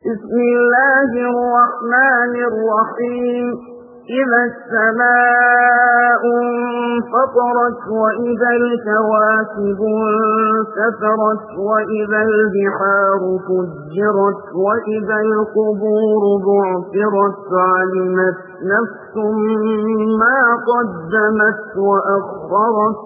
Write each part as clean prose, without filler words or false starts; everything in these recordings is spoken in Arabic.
بسم الله الرحمن الرحيم إذا السماء انفطرت وإذا الكواكب انتثرت وإذا البحار فجرت وإذا القبور بعثرت علمت نفس ما قدمت وأخرت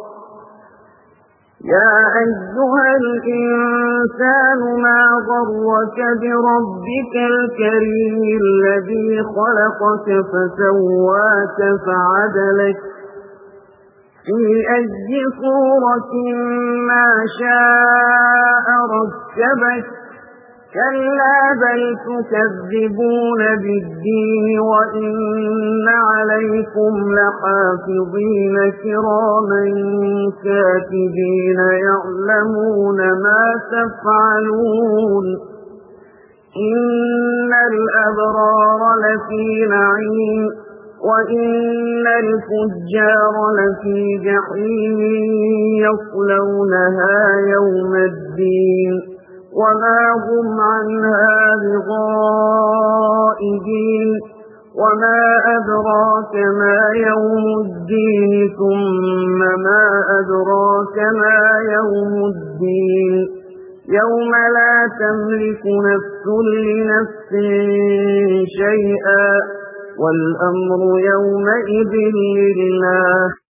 يا أيها الإنسان ما غرك بربك الكريم الذي خلقك فسواك فعدلك في أي صورة ما شاء ركبك كلا بل تكذبون بالدين وإن عليكم لحافظين كراما كاتبين يعلمون ما تفعلون إن الأبرار لفي نعيم وإن الفجار لفي جحيم يصلونها يوم الدين وما هم عنها بغائبين وما أدراك ما يوم الدين ثم ما أدراك ما يوم الدين يوم لا تملك نفس لنفس شيئا والأمر يومئذ لله